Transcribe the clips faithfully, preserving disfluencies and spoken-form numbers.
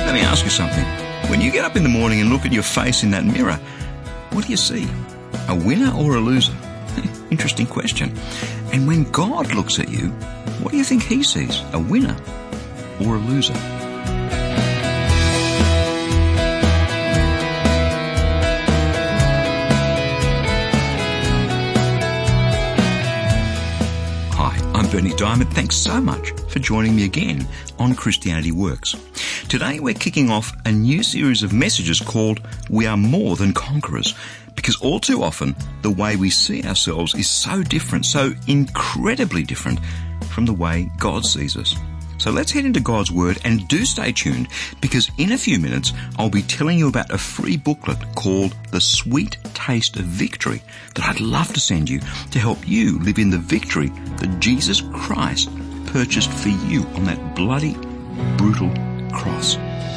Let me ask you something. When you get up in the morning and look at your face in that mirror, what do you see? A winner or a loser? Interesting question. And when God looks at you, what do you think he sees? A winner or a loser? Hi, I'm Bernie Diamond. Thanks so much for joining me again on Christianity Works. Today we're kicking off a new series of messages called We Are More Than Conquerors, because all too often the way we see ourselves is so different, so incredibly different from the way God sees us. So let's head into God's Word, and do stay tuned, because in a few minutes I'll be telling you about a free booklet called The Sweet Taste of Victory that I'd love to send you to help you live in the victory that Jesus Christ purchased for you on that bloody, brutal cross.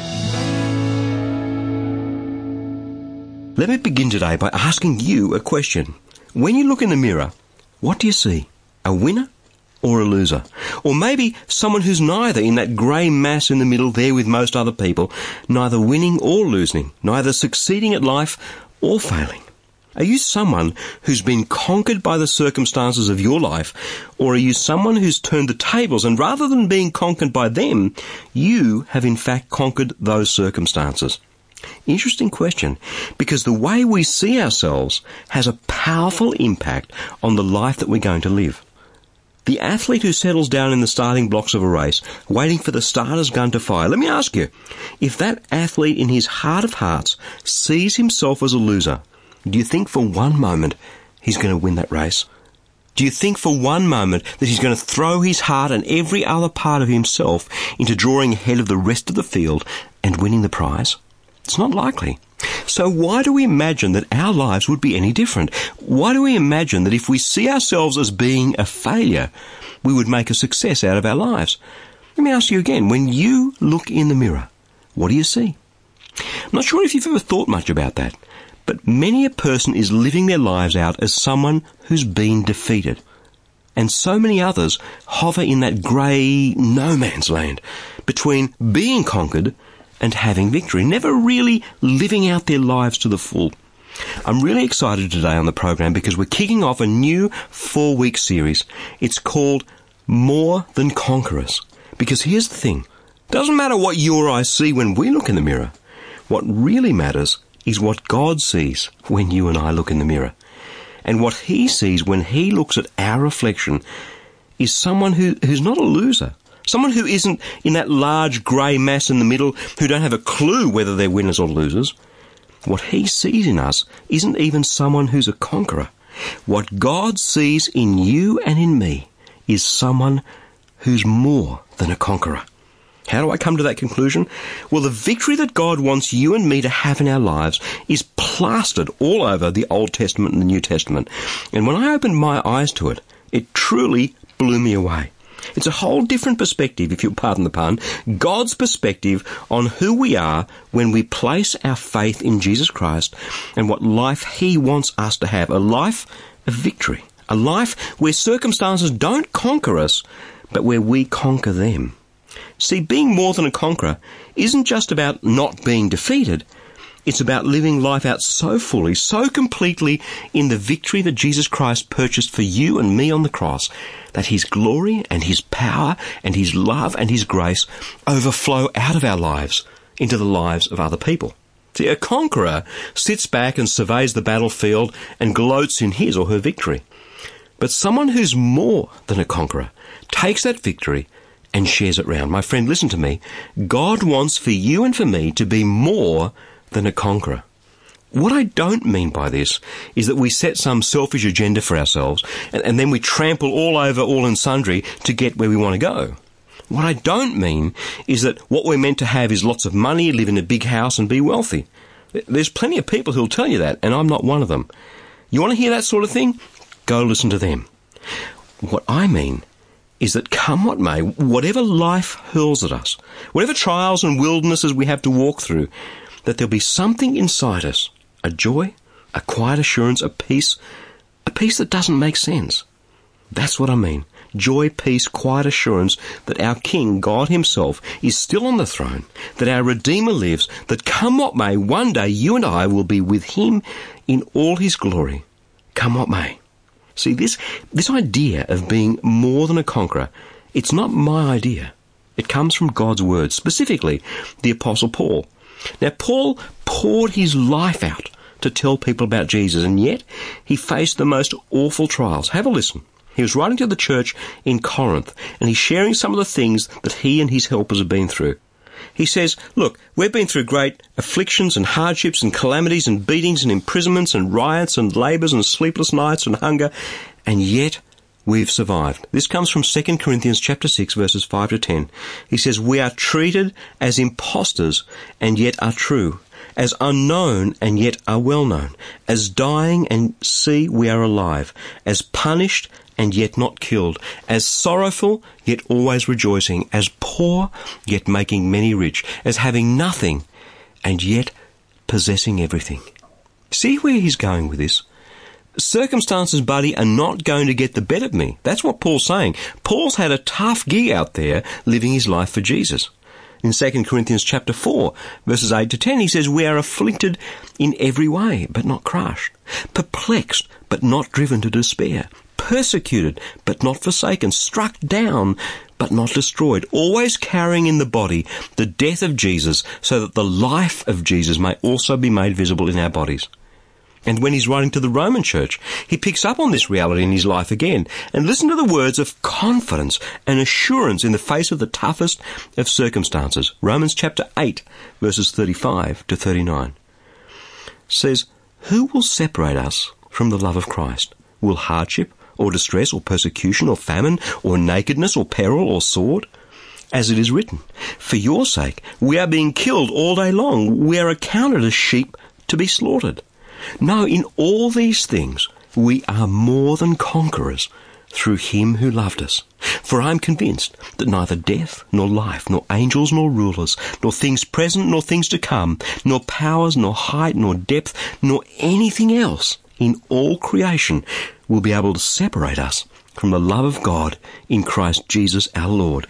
Let me begin today by asking you a question. When you look in the mirror, what do you see? A winner or a loser? Or maybe someone who's neither, in that grey mass in the middle there with most other people, neither winning or losing, neither succeeding at life or failing. Are you someone who's been conquered by the circumstances of your life, or are you someone who's turned the tables and rather than being conquered by them, you have in fact conquered those circumstances? Interesting question, because the way we see ourselves has a powerful impact on the life that we're going to live. The athlete who settles down in the starting blocks of a race, waiting for the starter's gun to fire, let me ask you, if that athlete in his heart of hearts sees himself as a loser, do you think for one moment he's going to win that race? Do you think for one moment that he's going to throw his heart and every other part of himself into drawing ahead of the rest of the field and winning the prize? It's not likely. So why do we imagine that our lives would be any different? Why do we imagine that if we see ourselves as being a failure, we would make a success out of our lives? Let me ask you again, when you look in the mirror, what do you see? I'm not sure if you've ever thought much about that, but many a person is living their lives out as someone who's been defeated. And so many others hover in that grey no man's land between being conquered and having victory, never really living out their lives to the full. I'm really excited today on the program because we're kicking off a new four-week series. It's called More Than Conquerors. Because here's the thing. It doesn't matter what you or I see when we look in the mirror. What really matters is what God sees when you and I look in the mirror. And what he sees when he looks at our reflection is someone who, who's not a loser. Someone who isn't in that large grey mass in the middle, who don't have a clue whether they're winners or losers. What he sees in us isn't even someone who's a conqueror. What God sees in you and in me is someone who's more than a conqueror. How do I come to that conclusion? Well, the victory that God wants you and me to have in our lives is plastered all over the Old Testament and the New Testament. And when I opened my eyes to it, it truly blew me away. It's a whole different perspective, if you'll pardon the pun, God's perspective on who we are when we place our faith in Jesus Christ and what life he wants us to have, a life of victory, a life where circumstances don't conquer us, but where we conquer them. See, being more than a conqueror isn't just about not being defeated. It's about living life out so fully, so completely in the victory that Jesus Christ purchased for you and me on the cross, that his glory and his power and his love and his grace overflow out of our lives into the lives of other people. See, a conqueror sits back and surveys the battlefield and gloats in his or her victory. But someone who's more than a conqueror takes that victory and shares it round. My friend, listen to me. God wants for you and for me to be more than a conqueror. What I don't mean by this is that we set some selfish agenda for ourselves and, and then we trample all over all and sundry to get where we want to go. What I don't mean is that what we're meant to have is lots of money, live in a big house and be wealthy. There's plenty of people who'll tell you that, and I'm not one of them. You want to hear that sort of thing? Go listen to them. What I mean is that come what may, whatever life hurls at us, whatever trials and wildernesses we have to walk through, that there'll be something inside us, a joy, a quiet assurance, a peace, a peace that doesn't make sense. That's what I mean. joy, peace, quiet assurance that our King, God himself, is still on the throne, that our Redeemer lives, that come what may, one day you and I will be with him in all his glory. Come what may. See, this, this idea of being more than a conqueror, it's not my idea. It comes from God's word, specifically the Apostle Paul. Now, Paul poured his life out to tell people about Jesus, and yet he faced the most awful trials. Have a listen. He was writing to the church in Corinth, and he's sharing some of the things that he and his helpers have been through. He says, look, we've been through great afflictions and hardships and calamities and beatings and imprisonments and riots and labours and sleepless nights and hunger, and yet we've survived. This comes from Second Corinthians chapter six, verses five to ten. He says, we are treated as impostors and yet are true, as unknown and yet are well known, as dying and see we are alive, as punished and yet not killed, as sorrowful yet always rejoicing, as poor yet making many rich, as having nothing and yet possessing everything. See where he's going with this? Circumstances, buddy, are not going to get the better of me. That's what Paul's saying. Paul's had a tough gig out there living his life for Jesus. In Second Corinthians chapter four, verses eight to ten, he says, we are afflicted in every way, but not crushed, perplexed, but not driven to despair, persecuted, but not forsaken, struck down, but not destroyed, always carrying in the body the death of Jesus, so that the life of Jesus may also be made visible in our bodies. And when he's writing to the Roman church, he picks up on this reality in his life again. And listen to the words of confidence and assurance in the face of the toughest of circumstances. Romans chapter eight, verses thirty-five to thirty-nine says, who will separate us from the love of Christ? Will hardship or distress or persecution or famine or nakedness or peril or sword? As it is written, for your sake we are being killed all day long. We are accounted as sheep to be slaughtered. No, in all these things we are more than conquerors through him who loved us. For I am convinced that neither death, nor life, nor angels, nor rulers, nor things present, nor things to come, nor powers, nor height, nor depth, nor anything else in all creation will be able to separate us from the love of God in Christ Jesus our Lord.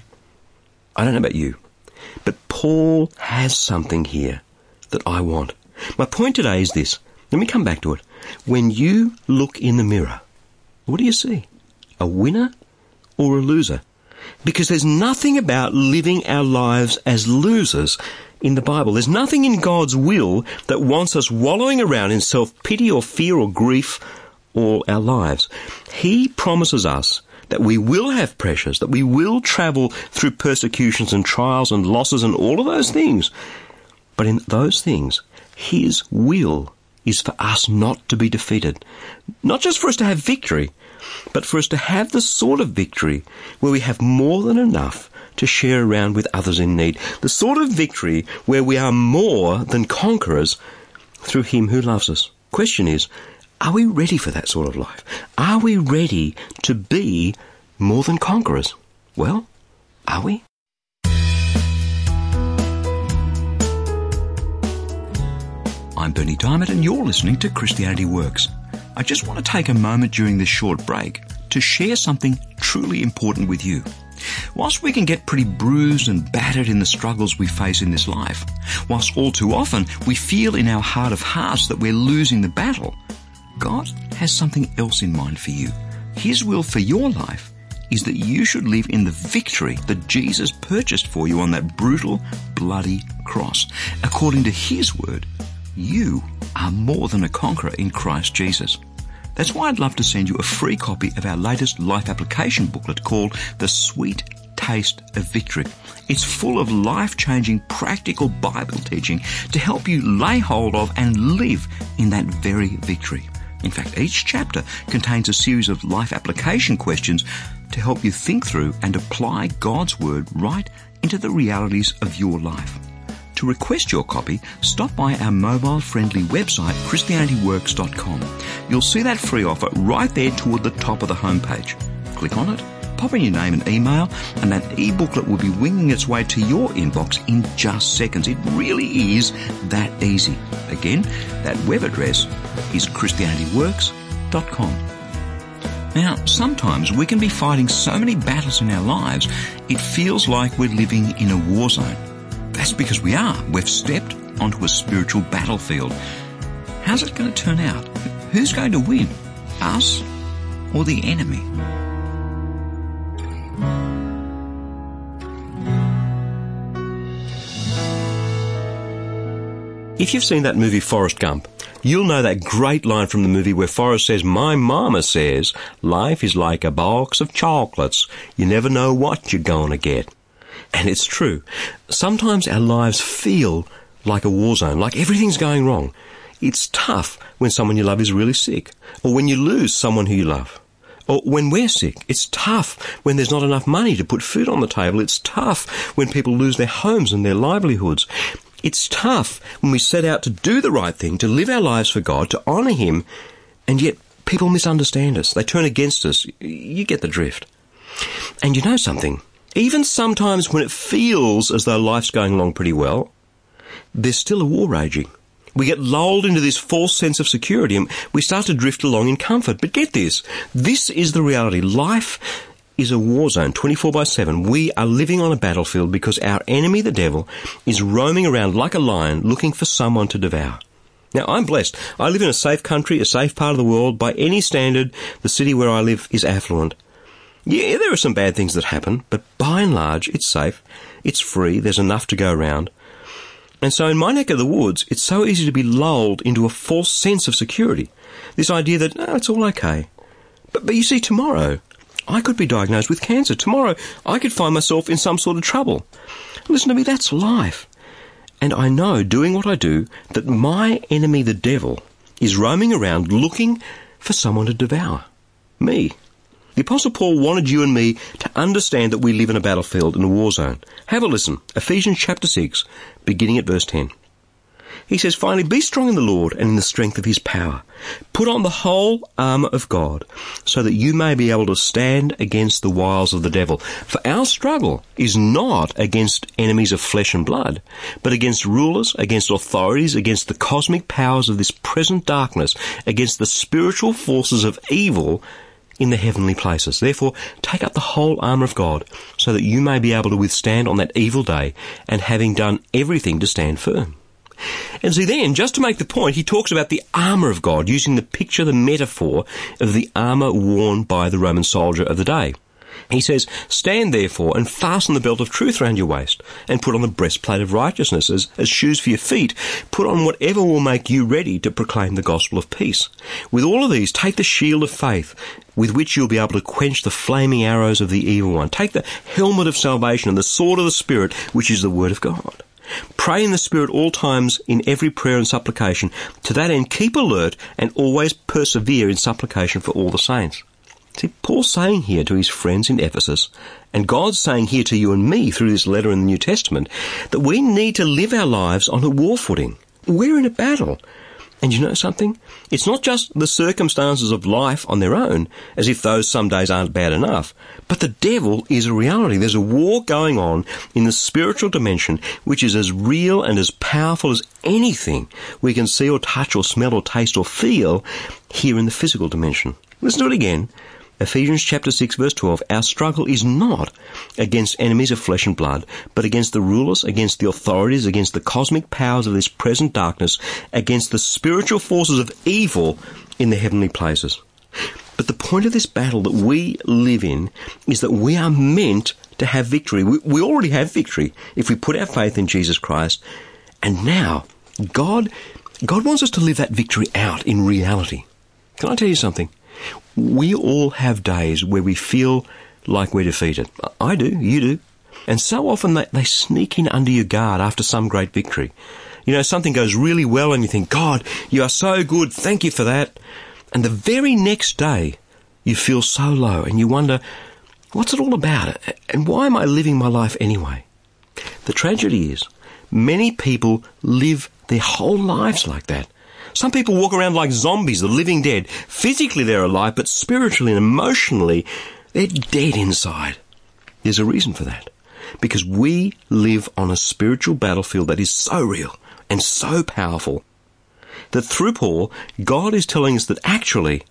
I don't know about you, but Paul has something here that I want. My point today is this. Let me come back to it. When you look in the mirror, what do you see? A winner or a loser? Because there's nothing about living our lives as losers in the Bible. There's nothing in God's will that wants us wallowing around in self-pity or fear or grief all our lives. He promises us that we will have pressures, that we will travel through persecutions and trials and losses and all of those things. But in those things, his will is for us not to be defeated. Not just for us to have victory, but for us to have the sort of victory where we have more than enough to share around with others in need. The sort of victory where we are more than conquerors through him who loves us. Question is, are we ready for that sort of life? Are we ready to be more than conquerors? Well, are we? I'm Bernie Diamond and you're listening to Christianity Works. I just want to take a moment during this short break to share something truly important with you. Whilst we can get pretty bruised and battered in the struggles we face in this life, whilst all too often we feel in our heart of hearts that we're losing the battle, God has something else in mind for you. His will for your life is that you should live in the victory that Jesus purchased for you on that brutal, bloody cross. According to his word, you are more than a conqueror in Christ Jesus. That's why I'd love to send you a free copy of our latest life application booklet called The Sweet Taste of Victory. It's full of life-changing, practical Bible teaching to help you lay hold of and live in that very victory. In fact, each chapter contains a series of life application questions to help you think through and apply God's Word right into the realities of your life. To request your copy, stop by our mobile-friendly website, Christianity Works dot com. You'll see that free offer right there toward the top of the homepage. Click on it, pop in your name and email, and that e-booklet will be winging its way to your inbox in just seconds. It really is that easy. Again, that web address is Christianity Works dot com. Now, sometimes we can be fighting so many battles in our lives, it feels like we're living in a war zone. That's because we are. We've stepped onto a spiritual battlefield. How's it going to turn out? Who's going to win? Us or the enemy? If you've seen that movie Forrest Gump, you'll know that great line from the movie where Forrest says, "My mama says, life is like a box of chocolates. You never know what you're going to get." And it's true. Sometimes our lives feel like a war zone, like everything's going wrong. It's tough when someone you love is really sick, or when you lose someone who you love. Or when we're sick. It's tough when there's not enough money to put food on the table. It's tough when people lose their homes and their livelihoods. It's tough when we set out to do the right thing, to live our lives for God, to honour Him, and yet people misunderstand us. They turn against us. You get the drift. And you know something? Even sometimes when it feels as though life's going along pretty well, there's still a war raging. We get lulled into this false sense of security and we start to drift along in comfort. But get this, this is the reality. Life is a war zone, twenty-four by seven. We are living on a battlefield because our enemy, the devil, is roaming around like a lion looking for someone to devour. Now, I'm blessed. I live in a safe country, a safe part of the world. By any standard, the city where I live is affluent. Yeah, there are some bad things that happen, but by and large, it's safe. It's free. There's enough to go around. And so in my neck of the woods, it's so easy to be lulled into a false sense of security. This idea that, oh, it's all okay. But, but you see, tomorrow, I could be diagnosed with cancer. Tomorrow, I could find myself in some sort of trouble. Listen to me, that's life. And I know, doing what I do, that my enemy, the devil, is roaming around looking for someone to devour. Me. The Apostle Paul wanted you and me to understand that we live in a battlefield, in a war zone. Have a listen. Ephesians chapter six, beginning at verse ten. He says, "Finally, be strong in the Lord and in the strength of His power. Put on the whole armour of God, so that you may be able to stand against the wiles of the devil. For our struggle is not against enemies of flesh and blood, but against rulers, against authorities, against the cosmic powers of this present darkness, against the spiritual forces of evil in the heavenly places. Therefore, take up the whole armour of God, so that you may be able to withstand on that evil day, and having done everything to stand firm." And see then, just to make the point, he talks about the armour of God, using the picture, the metaphor of the armour worn by the Roman soldier of the day. He says, "Stand therefore and fasten the belt of truth round your waist, and put on the breastplate of righteousness as, as shoes for your feet. Put on whatever will make you ready to proclaim the gospel of peace. With all of these, take the shield of faith, with which you'll be able to quench the flaming arrows of the evil one. Take the helmet of salvation and the sword of the Spirit, which is the word of God. Pray in the Spirit all times in every prayer and supplication. To that end, keep alert and always persevere in supplication for all the saints." See, Paul's saying here to his friends in Ephesus, and God's saying here to you and me through this letter in the New Testament, that we need to live our lives on a war footing. We're in a battle. And you know something? It's not just the circumstances of life on their own, as if those some days aren't bad enough, but the devil is a reality. There's a war going on in the spiritual dimension, which is as real and as powerful as anything we can see or touch or smell or taste or feel here in the physical dimension. Listen to it again. Ephesians chapter six verse twelve, "Our struggle is not against enemies of flesh and blood, but against the rulers, against the authorities, against the cosmic powers of this present darkness, against the spiritual forces of evil in the heavenly places." But the point of this battle that we live in is that we are meant to have victory. We, we already have victory if we put our faith in Jesus Christ. And now, God, God wants us to live that victory out in reality. Can I tell you something? We all have days where we feel like we're defeated. I do, you do. And so often they, they sneak in under your guard after some great victory. You know, something goes really well and you think, "God, you are so good, thank you for that." And the very next day, you feel so low and you wonder, what's it all about? And why am I living my life anyway? The tragedy is, many people live their whole lives like that. Some people walk around like zombies, the living dead. Physically they're alive, but spiritually and emotionally, they're dead inside. There's a reason for that. Because we live on a spiritual battlefield that is so real and so powerful that through Paul, God is telling us that actually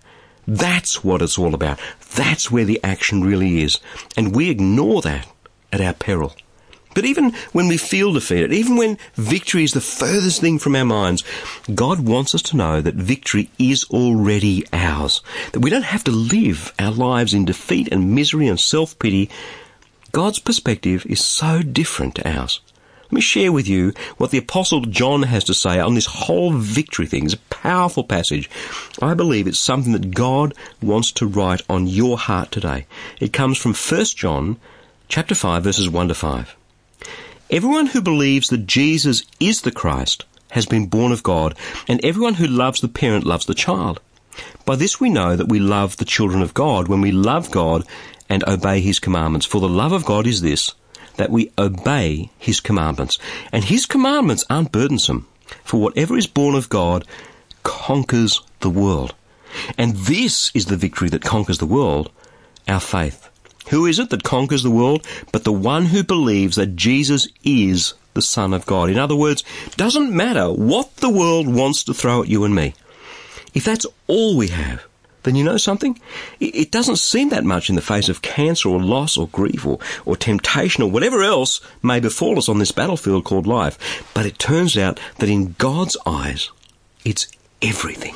That's what it's all about. That's where the action really is. And we ignore that at our peril. But even when we feel defeated, even when victory is the furthest thing from our minds, God wants us to know that victory is already ours. That we don't have to live our lives in defeat and misery and self-pity. God's perspective is so different to ours. Let me share with you what the Apostle John has to say on this whole victory thing. It's a powerful passage. I believe it's something that God wants to write on your heart today. It comes from First John chapter five, verses one to five. Everyone who believes that Jesus is the Christ has been born of God, and everyone who loves the parent loves the child. By this we know that we love the children of God, when we love God and obey his commandments. For the love of God is this, that we obey his commandments. And his commandments aren't burdensome, for whatever is born of God conquers the world. And this is the victory that conquers the world, our faith. Who is it that conquers the world but the one who believes that Jesus is the Son of God? In other words, doesn't matter what the world wants to throw at you and me. If that's all we have, then you know something? It doesn't seem that much in the face of cancer or loss or grief or, or temptation or whatever else may befall us on this battlefield called life. But it turns out that in God's eyes, it's everything.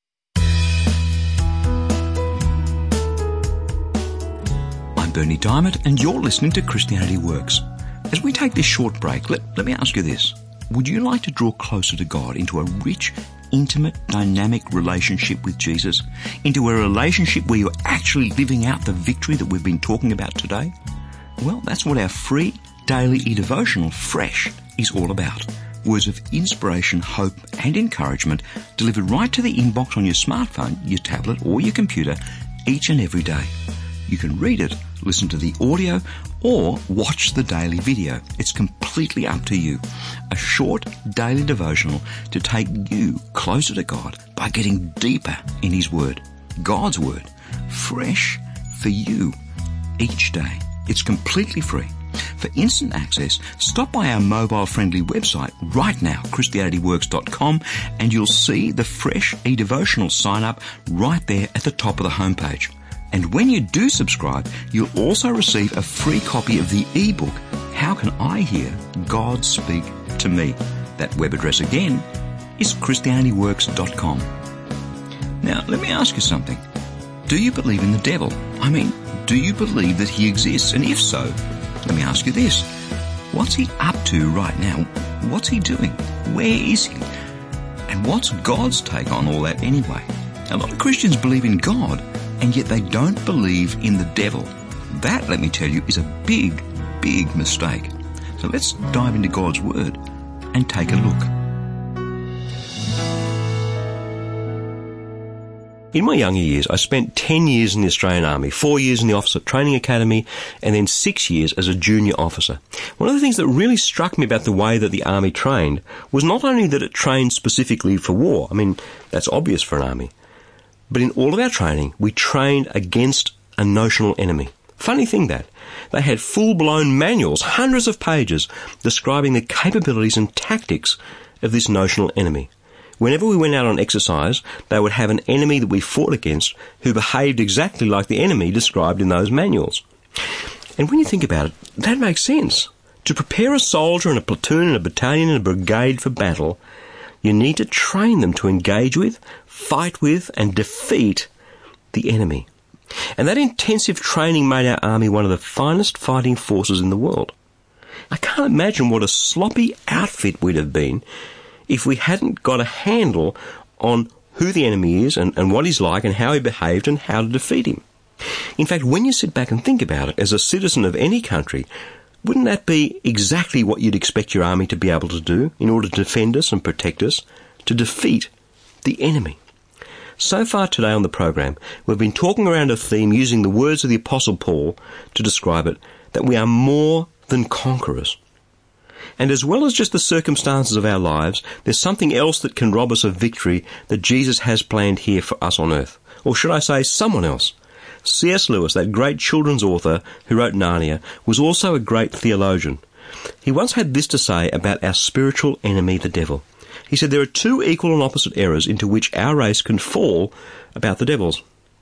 I'm Bernie Diamond, and you're listening to Christianity Works. As we take this short break, let, let me ask you this. Would you like to draw closer to God into a rich, intimate, dynamic relationship with Jesus? Into a relationship where you're actually living out the victory that we've been talking about today? Well, that's what our free daily e-devotional, Fresh, is all about. Words of inspiration, hope and encouragement delivered right to the inbox on your smartphone, your tablet or your computer each and every day. You can read it, listen to the audio, or watch the daily video. It's completely up to you. A short daily devotional to take you closer to God by getting deeper in his word. God's word, fresh for you each day. It's completely free. For instant access, stop by our mobile-friendly website right now, Christianity Works dot com, and you'll see the Fresh e-devotional sign-up right there at the top of the homepage. And when you do subscribe, you'll also receive a free copy of the ebook, How Can I Hear God Speak to Me? That web address again is Christianity Works dot com. Now, let me ask you something. Do you believe in the devil? I mean, do you believe that he exists? And if so, let me ask you this. What's he up to right now? What's he doing? Where is he? And what's God's take on all that anyway? A lot of Christians believe in God, and yet they don't believe in the devil. That, let me tell you, is a big, big mistake. So let's dive into God's Word and take a look. In my younger years, I spent ten years in the Australian Army, four years in the Officer Training Academy, and then six years as a junior officer. One of the things that really struck me about the way that the Army trained was not only that it trained specifically for war. I mean, that's obvious for an army. But in all of our training, we trained against a notional enemy. Funny thing that. They had full-blown manuals, hundreds of pages, describing the capabilities and tactics of this notional enemy. Whenever we went out on exercise, they would have an enemy that we fought against who behaved exactly like the enemy described in those manuals. And when you think about it, that makes sense. To prepare a soldier and a platoon and a battalion and a brigade for battle, you need to train them to engage with, fight with and defeat the enemy. And that intensive training made our army one of the finest fighting forces in the world. I can't imagine what a sloppy outfit we'd have been if we hadn't got a handle on who the enemy is and, and what he's like and how he behaved and how to defeat him. In fact, when you sit back and think about it, as a citizen of any country, wouldn't that be exactly what you'd expect your army to be able to do in order to defend us and protect us, to defeat the enemy? So far today on the program, we've been talking around a theme using the words of the Apostle Paul to describe it, that we are more than conquerors. And as well as just the circumstances of our lives, there's something else that can rob us of victory that Jesus has planned here for us on earth. Or should I say, someone else. C S Lewis, that great children's author who wrote Narnia, was also a great theologian. He once had this to say about our spiritual enemy, the devil. He said there are two equal and opposite errors into which our race can fall about the devils.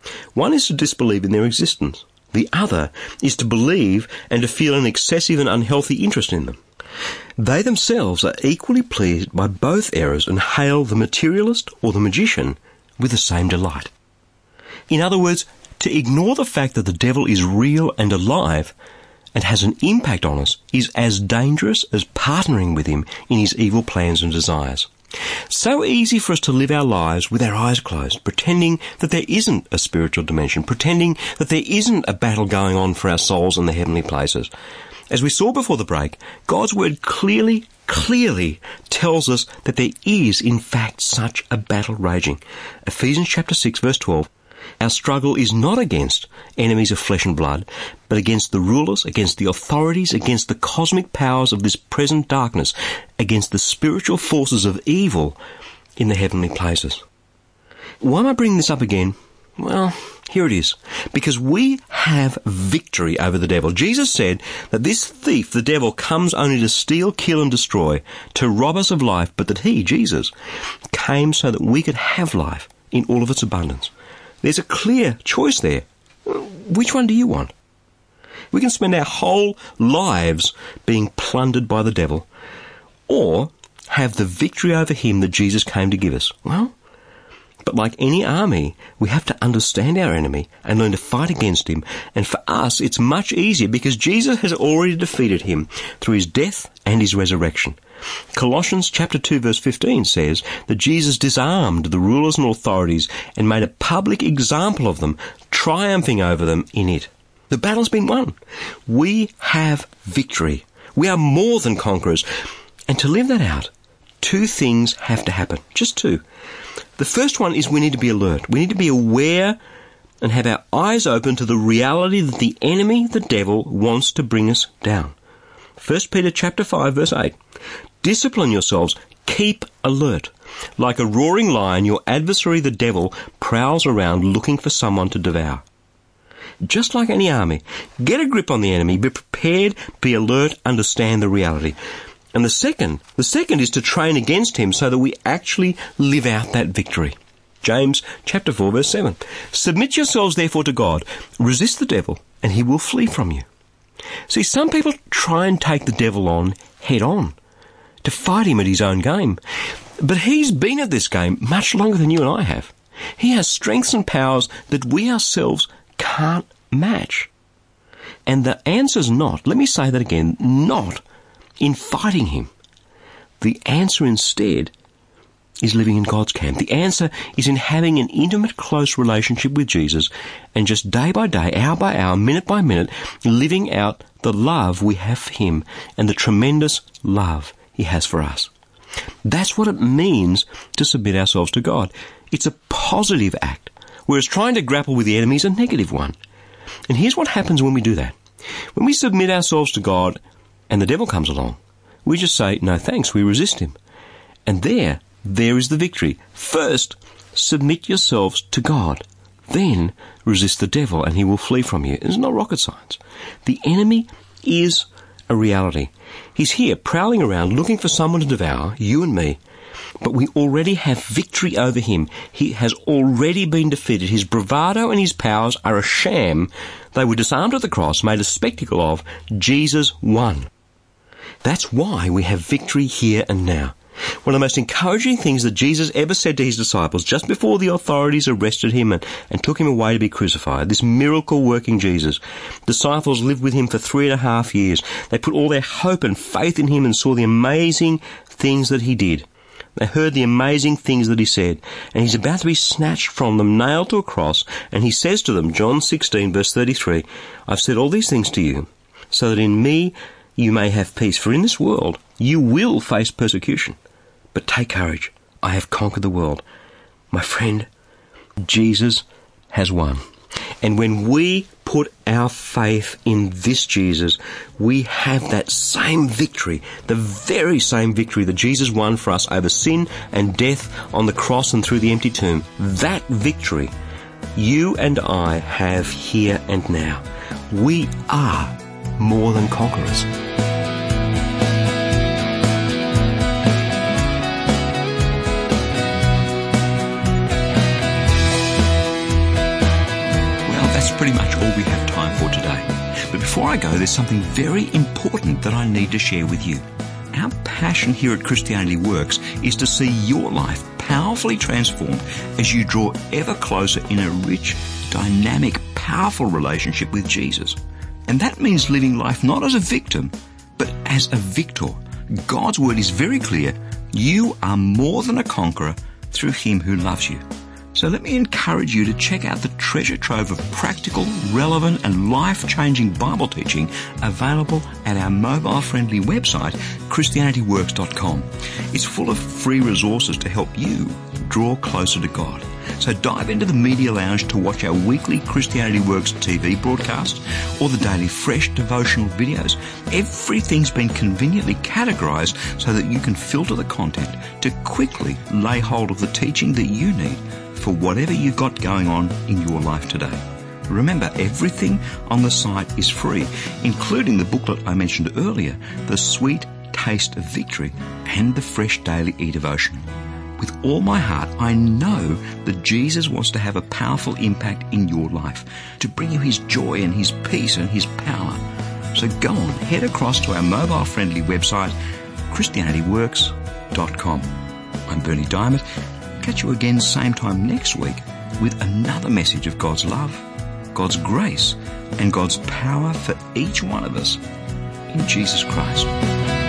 One is to disbelieve in their existence. The other is to believe and to feel an excessive and unhealthy interest in them. They themselves are equally pleased by both errors and hail the materialist or the magician with the same delight. In other words, to ignore the fact that the devil is real and alive and has an impact on us is as dangerous as partnering with him in his evil plans and desires. So easy for us to live our lives with our eyes closed, pretending that there isn't a spiritual dimension, pretending that there isn't a battle going on for our souls in the heavenly places. As we saw before the break, God's word clearly, clearly tells us that there is, in fact, such a battle raging. Ephesians chapter six, verse twelve. Our struggle is not against enemies of flesh and blood, but against the rulers, against the authorities, against the cosmic powers of this present darkness, against the spiritual forces of evil in the heavenly places. Why am I bringing this up again? Well, here it is. Because we have victory over the devil. Jesus said that this thief, the devil, comes only to steal, kill and destroy, to rob us of life, but that he, Jesus, came so that we could have life in all of its abundance. There's a clear choice there. Which one do you want? We can spend our whole lives being plundered by the devil, or have the victory over him that Jesus came to give us. Well, but like any army, we have to understand our enemy and learn to fight against him. And for us, it's much easier because Jesus has already defeated him through his death and his resurrection. Colossians chapter two verse fifteen says that Jesus disarmed the rulers and authorities and made a public example of them, triumphing over them in it. The battle's been won. We have victory. We are more than conquerors. And to live that out, two things have to happen. Just two. The first one is we need to be alert. We need to be aware and have our eyes open to the reality that the enemy, the devil, wants to bring us down. First Peter chapter five verse eight. Discipline yourselves, keep alert. Like a roaring lion, your adversary the devil prowls around looking for someone to devour. Just like any army, get a grip on the enemy, be prepared, be alert, understand the reality. And the second, the second is to train against him so that we actually live out that victory. James chapter four verse seven. Submit yourselves therefore to God, resist the devil, and he will flee from you. See, some people try and take the devil on head on, to fight him at his own game. But he's been at this game much longer than you and I have. He has strengths and powers that we ourselves can't match. And the answer's not, let me say that again, not in fighting him. The answer instead is living in God's camp. The answer is in having an intimate, close relationship with Jesus and just day by day, hour by hour, minute by minute, living out the love we have for him and the tremendous love he has for us. That's what it means to submit ourselves to God. It's a positive act, whereas trying to grapple with the enemy is a negative one. And here's what happens when we do that. When we submit ourselves to God and the devil comes along, we just say, no thanks, we resist him. And there, there is the victory. First, submit yourselves to God. Then, resist the devil and he will flee from you. It's not rocket science. The enemy is a reality. He's here prowling around looking for someone to devour, you and me. But we already have victory over him. He has already been defeated. His bravado and his powers are a sham. They were disarmed at the cross, made a spectacle of. Jesus won. That's why we have victory here and now. One of the most encouraging things that Jesus ever said to his disciples just before the authorities arrested him and, and took him away to be crucified, this miracle-working Jesus. Disciples lived with him for three and a half years. They put all their hope and faith in him and saw the amazing things that he did. They heard the amazing things that he said, and he's about to be snatched from them, nailed to a cross, and he says to them, John sixteen, verse thirty-three, I've said all these things to you, so that in me you may have peace. For in this world you will face persecution. But take courage. I have conquered the world. My friend, Jesus has won. And when we put our faith in this Jesus, we have that same victory, the very same victory that Jesus won for us over sin and death on the cross and through the empty tomb. That victory you and I have here and now. We are more than conquerors. we have time for today. But before I go, there's something very important that I need to share with you. Our passion here at Christianity Works is to see your life powerfully transformed as you draw ever closer in a rich, dynamic, powerful relationship with Jesus. And that means living life not as a victim, but as a victor. God's word is very clear. You are more than a conqueror through him who loves you. So let me encourage you to check out the treasure trove of practical, relevant and life-changing Bible teaching available at our mobile-friendly website, Christianity Works dot com. It's full of free resources to help you draw closer to God. So dive into the Media Lounge to watch our weekly Christianity Works T V broadcast or the daily fresh devotional videos. Everything's been conveniently categorized so that you can filter the content to quickly lay hold of the teaching that you need for whatever you've got going on in your life today. Remember, everything on the site is free, including the booklet I mentioned earlier, The Sweet Taste of Victory, and the Fresh Daily E-Devotional. With all my heart, I know that Jesus wants to have a powerful impact in your life, to bring you his joy and his peace and his power. So go on, head across to our mobile-friendly website, Christianity Works dot com. I'm Bernie Diamond. Catch you again same time next week with another message of God's love, God's grace, and God's power for each one of us in Jesus Christ.